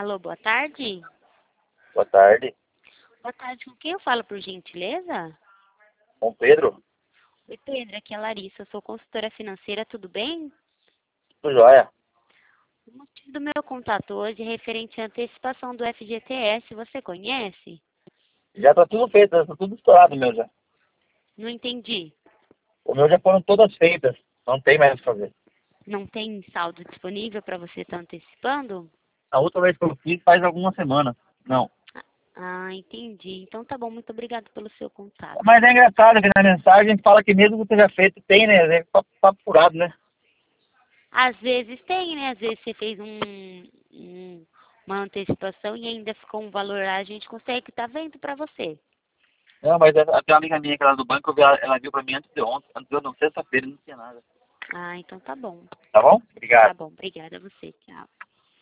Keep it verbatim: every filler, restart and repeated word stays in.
Alô, boa tarde. Boa tarde. Boa tarde, com quem eu falo, por gentileza? Com Pedro? Oi, Pedro, aqui é a Larissa, eu sou consultora financeira, tudo bem? Tudo jóia. O motivo do meu contato hoje é referente à antecipação do F G T S, você conhece? Já tá tudo feito, tá tudo estourado meu já. Não entendi. O meu já foram todas feitas, não tem mais o que fazer. Não tem saldo disponível para você estar antecipando? A última vez que eu fiz faz algumas semanas. Não. Ah, entendi. Então tá bom, muito obrigado pelo seu contato. Mas é engraçado que na mensagem fala que mesmo que seja feito, tem, né? É papo, papo furado, né? Às vezes tem, né? Às vezes você fez um, um- uma antecipação e ainda ficou um valor lá, a gente consegue estar vendo para você. Não, mas é- tem uma amiga minha que era do banco, eu vi ela, ela viu pra mim antes de ontem, antes de ontem, não, sexta-feira, não tinha nada. Ah, então tá bom. Tá bom? Obrigado. Tá bom, obrigada a você. Tchau.